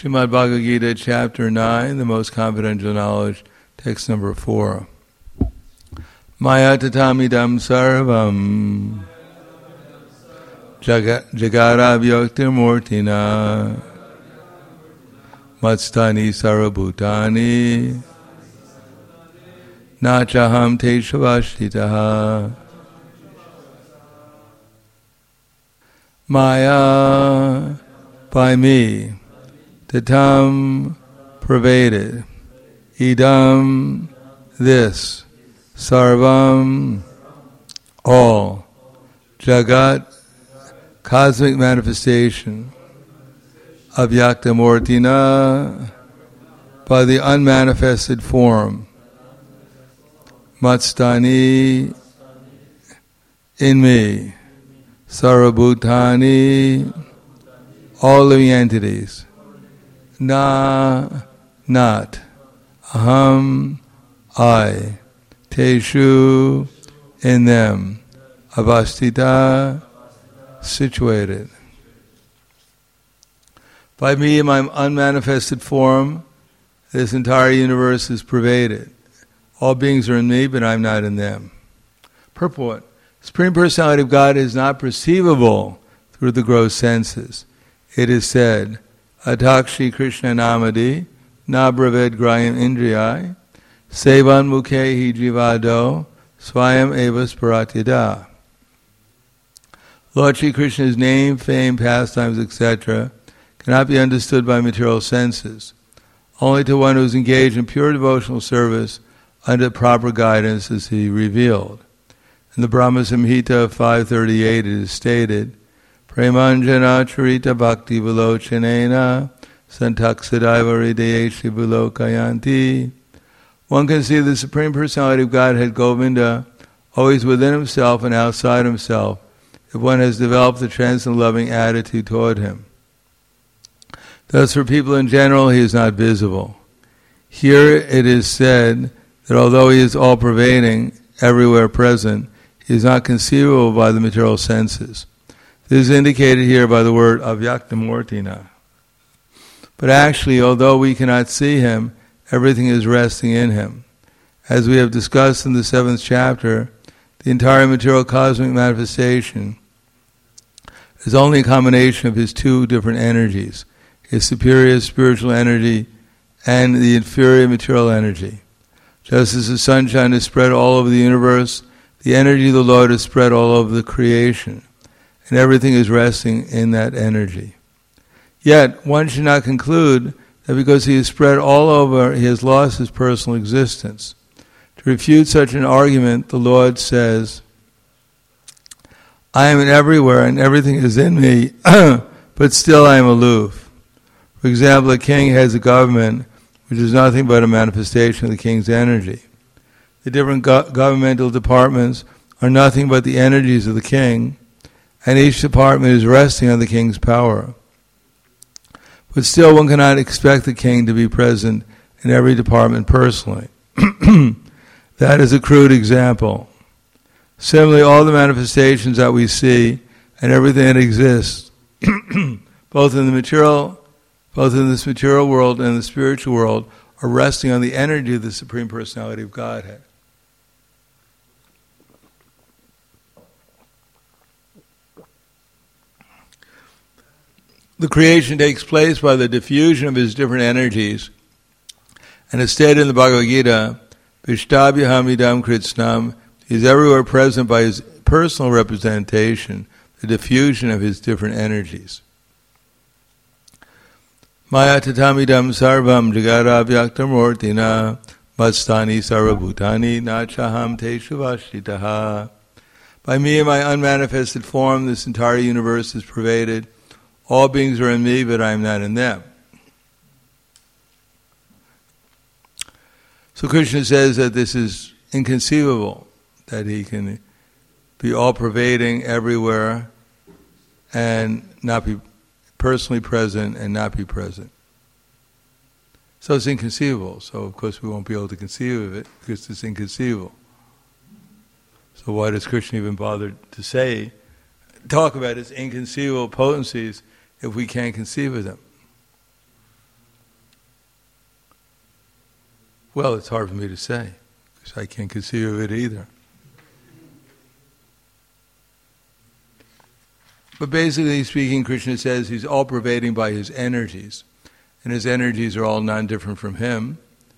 Srimad Bhagavad Gita, Chapter 9, the most confidential knowledge, text number 4. Maya tatamidam sarvam jagara vyaktir murtina matstani sarabhutani nachaham te shavashtitaha. Maya, by me, tatam, pervaded, idam, this, sarvam, all, jagat, cosmic manifestation, avyaktamurtina, by the unmanifested form, matstani, in me, sarabhutani, all living entities, not, aham, I, teshu, in them, avastita, situated. By me, in my unmanifested form, this entire universe is pervaded. All beings are in me, but I'm not in them. Purport. Supreme Personality of God is not perceivable through the gross senses. It is said, Atakshi Krishna Namadi, Nabraved Grayam Indriyai, Sevan Mukhehi Jivado, Swayam Evas Paratyada. Lord Shri Krishna's name, fame, pastimes, etc. cannot be understood by material senses. Only to one who is engaged in pure devotional service under proper guidance is he revealed. In the Brahma Samhita 538 it is stated, Premanjana Charita Bhakti Vilochanena Santaksadaiva Hridayeshi Vilokayanti. One can see the Supreme Personality of Godhead Govinda always within himself and outside himself if one has developed a transcendent loving attitude toward him. Thus for people in general he is not visible. Here it is said that although he is all-pervading, everywhere present, he is not conceivable by the material senses. This is indicated here by the word avyaktamurtina. But actually, although we cannot see him, everything is resting in him. As we have discussed in the 7th chapter, the entire material cosmic manifestation is only a combination of his two different energies, his superior spiritual energy and the inferior material energy. Just as the sunshine is spread all over the universe, the energy of the Lord is spread all over the creation, and everything is resting in that energy. Yet, one should not conclude that because he is spread all over, he has lost his personal existence. To refute such an argument, the Lord says, I am everywhere and everything is in me, but still I am aloof. For example, a king has a government which is nothing but a manifestation of the king's energy. The different governmental departments are nothing but the energies of the king, and each department is resting on the king's power. But still one cannot expect the king to be present in every department personally. That is a crude example. Similarly, all the manifestations that we see and everything that exists, both in this material world and the spiritual world, are resting on the energy of the Supreme Personality of Godhead. The creation takes place by the diffusion of his different energies, and as stated in the Bhagavad Gita, Vishtabhyahamidam Kritsnam, he is everywhere present by his personal representation, the diffusion of his different energies. Maya tatamidam sarvam jagaravyaktamurtina matstani sarvabhutani nachaham te shuvashitaha. By me in my unmanifested form, this entire universe is pervaded. All beings are in me, but I am not in them. So Krishna says that this is inconceivable, that he can be all-pervading everywhere and not be personally present and not be present. So it's inconceivable. So of course we won't be able to conceive of it because it's inconceivable. So why does Krishna even bother to talk about his inconceivable potencies if we can't conceive of them? Well, it's hard for me to say, because I can't conceive of it either. But basically speaking, Krishna says he's all-pervading by his energies, and his energies are all non-different from him.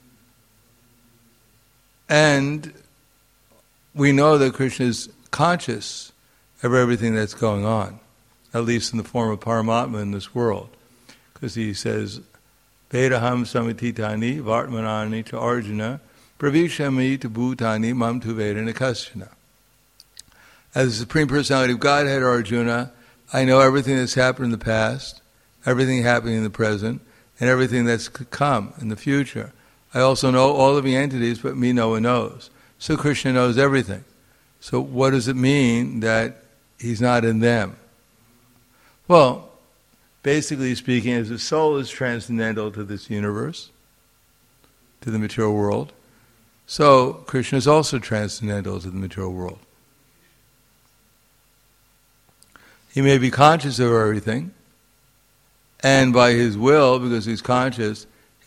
And we know that Krishna is conscious of everything that's going on, at least in the form of Paramatma in this world. Because he says, Vedaham samititani vartmanani to Arjuna, pravishami to bhutani mam tu vedana kasyana. As the Supreme Personality of Godhead, Arjuna, I know everything that's happened in the past, everything happening in the present, and everything that's to come in the future. I also know all living entities, but me no one knows. So Krishna knows everything. So what does it mean that he's not in them? Well, basically speaking, as the soul is transcendental to this universe, to the material world, so Krishna is also transcendental to the material world. He may be conscious of everything, and by his will, because he's conscious,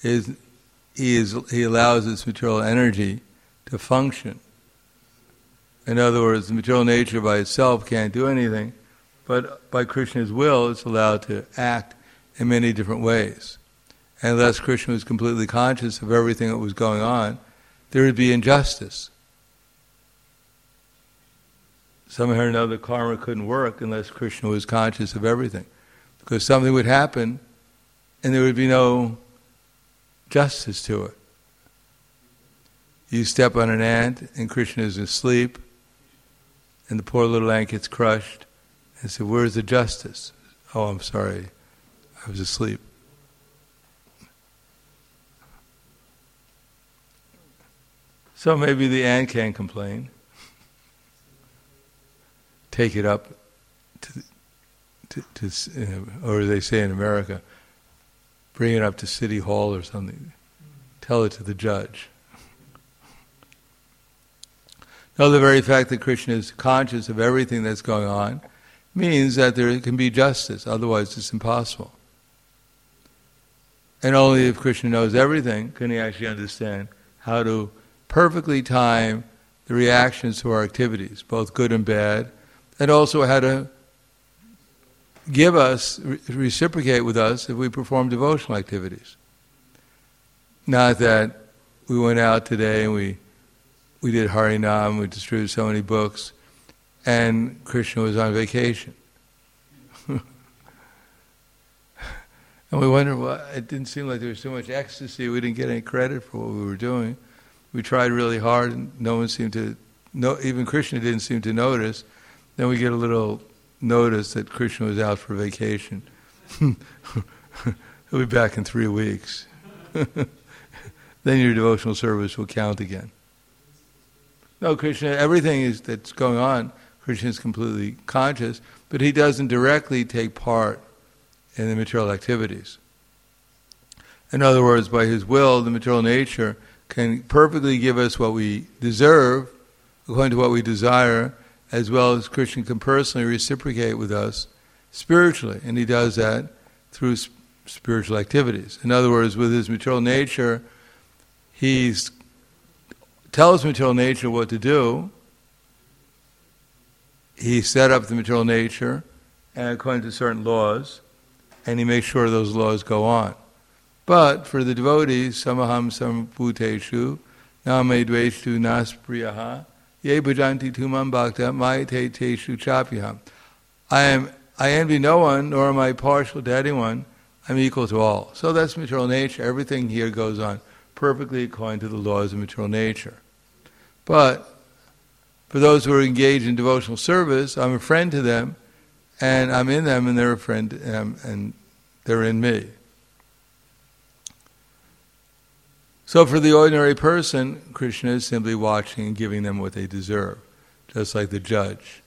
he allows this material energy to function. In other words, the material nature by itself can't do anything, but by Krishna's will, it's allowed to act in many different ways. And unless Krishna was completely conscious of everything that was going on, there would be injustice. Somehow or another, karma couldn't work unless Krishna was conscious of everything. Because something would happen, and there would be no justice to it. You step on an ant, and Krishna is asleep, and the poor little ant gets crushed, and said, "Where's the justice?" "Oh, I'm sorry, I was asleep." So maybe the ant can't complain. Take it up to or they say in America, bring it up to City Hall or something. Tell it to the judge. No, the very fact that Krishna is conscious of everything that's going on means that there can be justice, otherwise it's impossible. And only if Krishna knows everything can he actually understand how to perfectly time the reactions to our activities, both good and bad, and also how to give us, reciprocate with us if we perform devotional activities. Not that we went out today and we did Harinam, we distributed so many books, and Krishna was on vacation. And we wondered, well, it didn't seem like there was so much ecstasy, we didn't get any credit for what we were doing. We tried really hard and no one seemed to, even Krishna didn't seem to notice. Then we get a little notice that Krishna was out for vacation. He'll be back in 3 weeks. Then your devotional service will count again. No, Krishna, everything that's going on, Krishna is completely conscious, but he doesn't directly take part in the material activities. In other words, by his will, the material nature can perfectly give us what we deserve, according to what we desire, as well as Krishna can personally reciprocate with us spiritually, and he does that through spiritual activities. In other words, with his material nature, he tells material nature what to do. He set up the material nature, and according to certain laws, and he makes sure those laws go on. But for the devotees, samaham sambhuteshu, name dveshu naspriyaha, ye bhajanti tumam bhakta, mayate teshu chapyaham. I envy no one, nor am I partial to anyone. I'm equal to all. So that's material nature. Everything here goes on perfectly according to the laws of material nature. But for those who are engaged in devotional service, I'm a friend to them, and I'm in them, and they're a friend, and they're in me. So for the ordinary person, Krishna is simply watching and giving them what they deserve, just like the judge.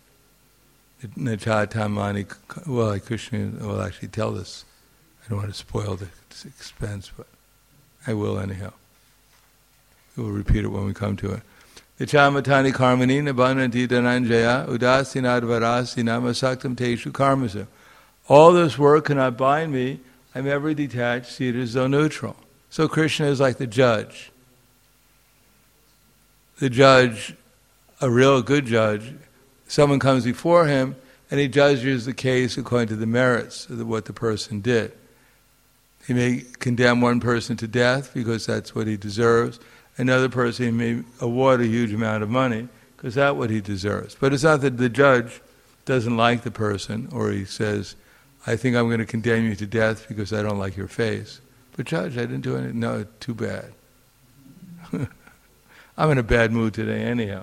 Well, Krishna will actually tell this. I don't want to spoil the expense, but I will anyhow. We'll repeat it when we come to it. Ichamatani karmani nabananti dhananjaya udasinad varasina masaktam teshu karmasu. All this work cannot bind me. I'm ever detached, seated as though neutral. So Krishna is like the judge. the judge, a real good judge, someone comes before him and he judges the case according to the merits of what the person did. He may condemn one person to death because that's what he deserves. Another person he may award a huge amount of money because that's what he deserves. But it's not that the judge doesn't like the person or he says, I think I'm going to condemn you to death because I don't like your face. But judge, I didn't do anything. No, too bad. I'm in a bad mood today anyhow.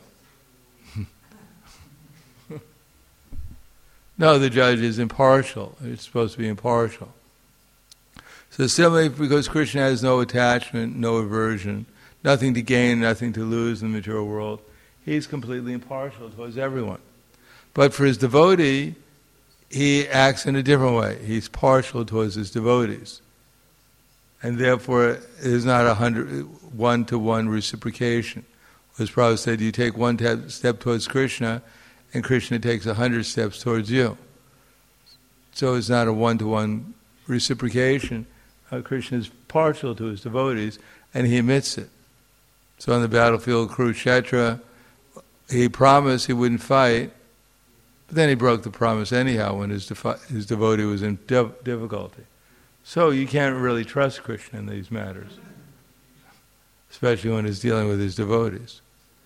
No, the judge is impartial. It's supposed to be impartial. So similarly, because Krishna has no attachment, no aversion, nothing to gain, nothing to lose in the material world, he's completely impartial towards everyone. But for his devotee, he acts in a different way. He's partial towards his devotees. And therefore, it is not 1-to-1 reciprocation. As Prabhupada said, you take one step towards Krishna, and Krishna takes 100 steps towards you. So it's not a 1-to-1 reciprocation. Krishna is partial to his devotees, and he admits it. So on the battlefield of Kurukshetra, he promised he wouldn't fight, but then he broke the promise anyhow when his devotee was in difficulty. So you can't really trust Krishna in these matters, especially when he's dealing with his devotees.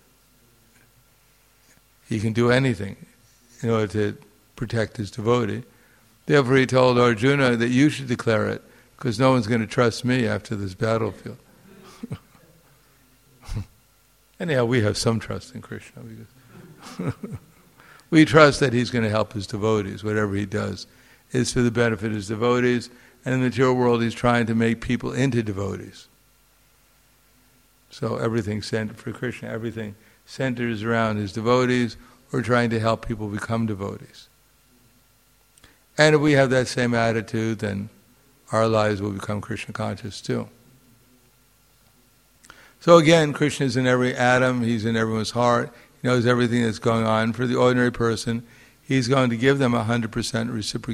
He can do anything in order to protect his devotee. Therefore he told Arjuna that you should declare it, because no one's going to trust me after this battlefield. Anyhow, we have some trust in Krishna. Because we trust that he's going to help his devotees. Whatever he does is for the benefit of his devotees. And in the material world, he's trying to make people into devotees. So everything centered for Krishna, everything centers around his devotees, or trying to help people become devotees. And if we have that same attitude, then our lives will become Krishna conscious too. So again, Krishna is in every atom, he's in everyone's heart, he knows everything that's going on. For the ordinary person, he's going to give them 100%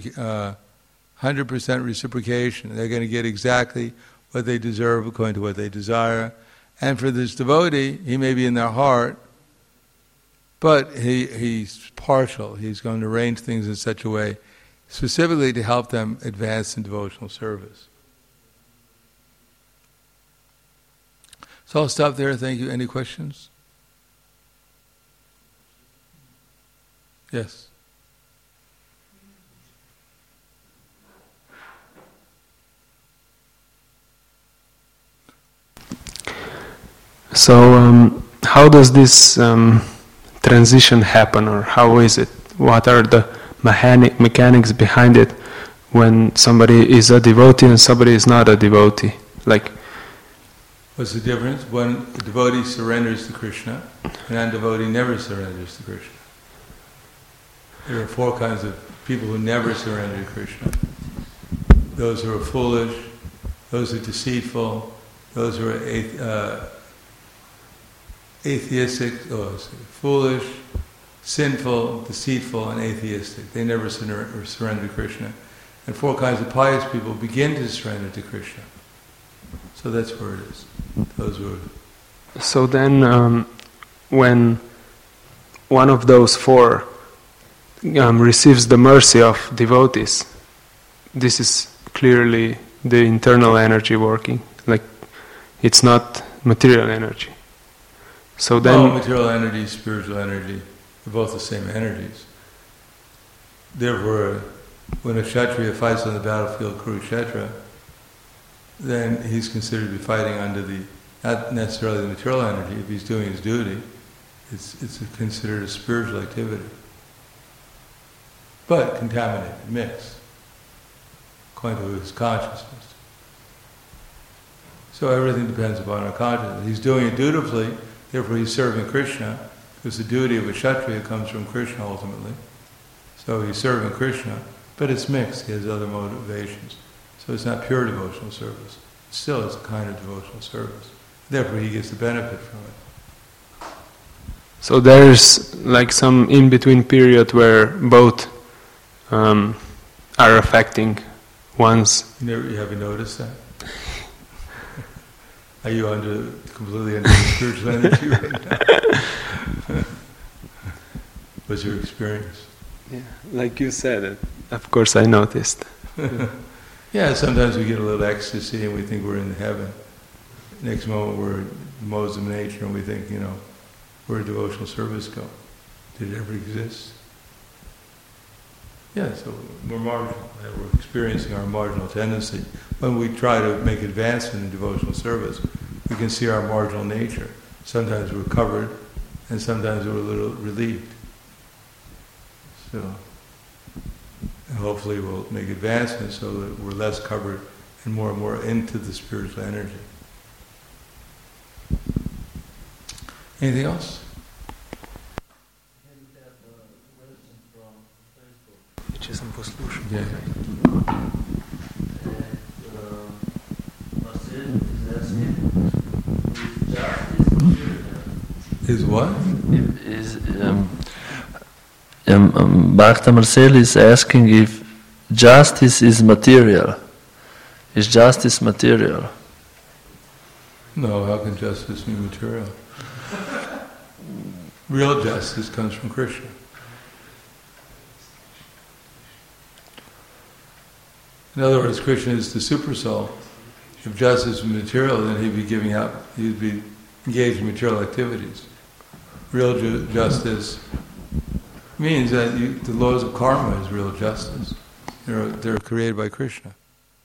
reciprocation. They're going to get exactly what they deserve according to what they desire. And for this devotee, he may be in their heart, but he's partial. He's going to arrange things in such a way, specifically to help them advance in devotional service. So I'll stop there. Thank you. Any questions? Yes. So how does this transition happen, or how is it? What are the mechanics behind it when somebody is a devotee and somebody is not a devotee? Like, what's the difference? One devotee surrenders to Krishna, and a devotee never surrenders to Krishna. There are 4 kinds of people who never surrender to Krishna. Those who are foolish, those who are deceitful, those who are atheistic, foolish, sinful, deceitful, and atheistic. They never surrender to Krishna. And 4 kinds of pious people begin to surrender to Krishna. So that's where it is. Those were. So then, when one of those 4 receives the mercy of devotees, this is clearly the internal energy working. Like, it's not material energy. So then, material energy, spiritual energy, they're both the same energies. Therefore, when a Kshatriya fights on the battlefield Kurukshetra, then he's considered to be fighting under not necessarily the material energy. If he's doing his duty, it's considered a spiritual activity. But contaminated, mixed, according to his consciousness. So everything depends upon our consciousness. He's doing it dutifully, therefore he's serving Krishna, because the duty of a Kshatriya comes from Krishna ultimately. So he's serving Krishna, but it's mixed, he has other motivations. So it's not pure devotional service. Still, it's a kind of devotional service. Therefore he gets the benefit from it. So there's like some in-between period where both are affecting one's... You haven't noticed that? Are you completely under the spiritual energy right now? What's your experience? Yeah, like you said, of course I noticed. Yeah, sometimes we get a little ecstasy and we think we're in heaven. Next moment we're in modes of nature and we think, where did devotional service go? Did it ever exist? Yeah, so we're marginal. We're experiencing our marginal tendency. When we try to make advancement in devotional service, we can see our marginal nature. Sometimes we're covered and sometimes we're a little relieved. So, and hopefully we'll make advancements so that we're less covered and more into the spiritual energy. Anything else? Yeah. Is what? Bhakta Marcel is asking if justice is material. Is justice material? No, how can justice be material? Real justice comes from Krishna. In other words, Krishna is the super soul. If justice was material, then he'd be engaged in material activities. Real justice means that the laws of karma is real justice. They're created by Krishna.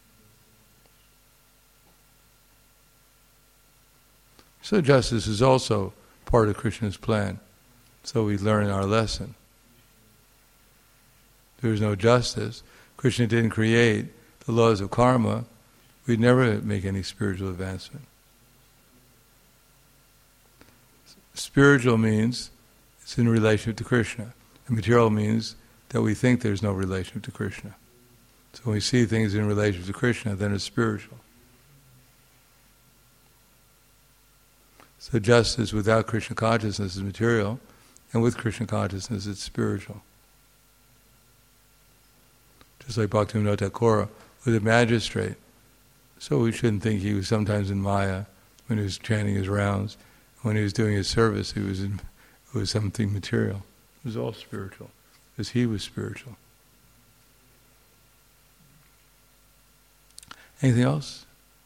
So justice is also part of Krishna's plan. So we learn our lesson. If there was no justice, Krishna didn't create the laws of karma, we'd never make any spiritual advancement. Spiritual means it's in relationship to Krishna. And material means that we think there's no relationship to Krishna. So when we see things in relationship to Krishna, then it's spiritual. So justice without Krishna consciousness is material, and with Krishna consciousness it's spiritual. Just like Bhaktivinoda Thakur was a magistrate. So we shouldn't think he was sometimes in Maya when he was chanting his rounds. When he was doing his service, it was something material. It was all spiritual, because he was spiritual. Anything else?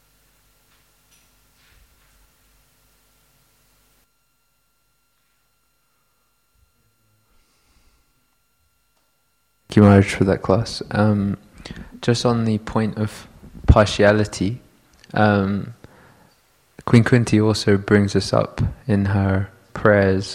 Thank you, Maharaj, for that class. Just on the point of partiality, Queen Kunti also brings us up in her prayers,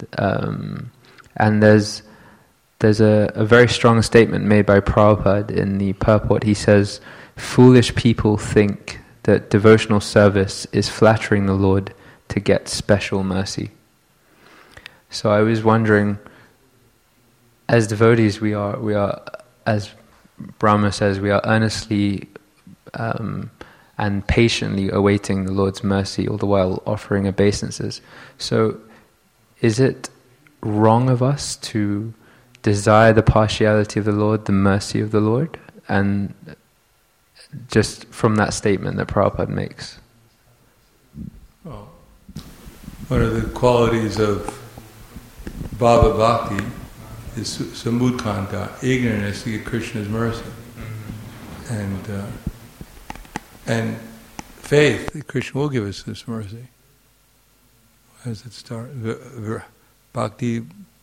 and there's a very strong statement made by Prabhupada in the purport. He says, "Foolish people think that devotional service is flattering the Lord to get special mercy." So I was wondering, as devotees, we are, as Brahma says, we are earnestly and patiently awaiting the Lord's mercy, all the while offering obeisances. So, is it wrong of us to desire the partiality of the Lord, the mercy of the Lord? And just from that statement that Prabhupada makes. Well, one of the qualities of Bhava Bhakti is samudkanta, eagerness to get Krishna's mercy, and faith that Krishna will give us this mercy. How does it start? Bhakti,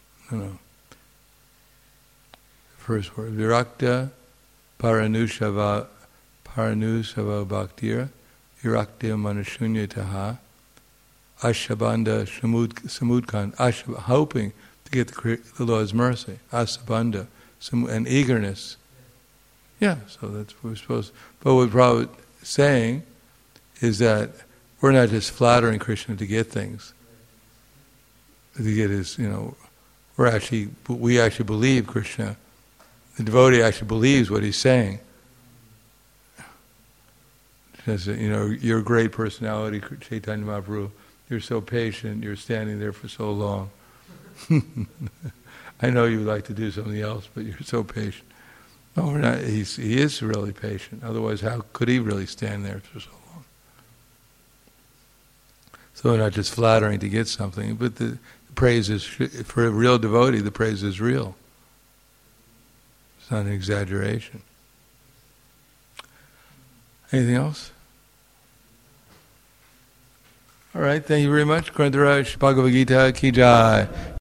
first word. Virakta paranusava bhaktira virakta manashunyataha ashabanda samudkan, hoping to get the Lord's mercy. Asabanda, and eagerness. Yeah, so that's what we're supposed to. But what Prabhupada is saying is that we're not just flattering Krishna to get things. To get his, we actually believe Krishna. The devotee actually believes what he's saying. Says, you're a great personality, Chaitanya Mahaprabhu. You're so patient. You're standing there for so long. I know you would like to do something else, but you're so patient. No, we're not. He is really patient. Otherwise, how could he really stand there for so long? So we're not just flattering to get something, but the praise is, for a real devotee, the praise is real. It's not an exaggeration. Anything else? All right, thank you very much. Grantharaj Bhagavad Gita Ki Jai.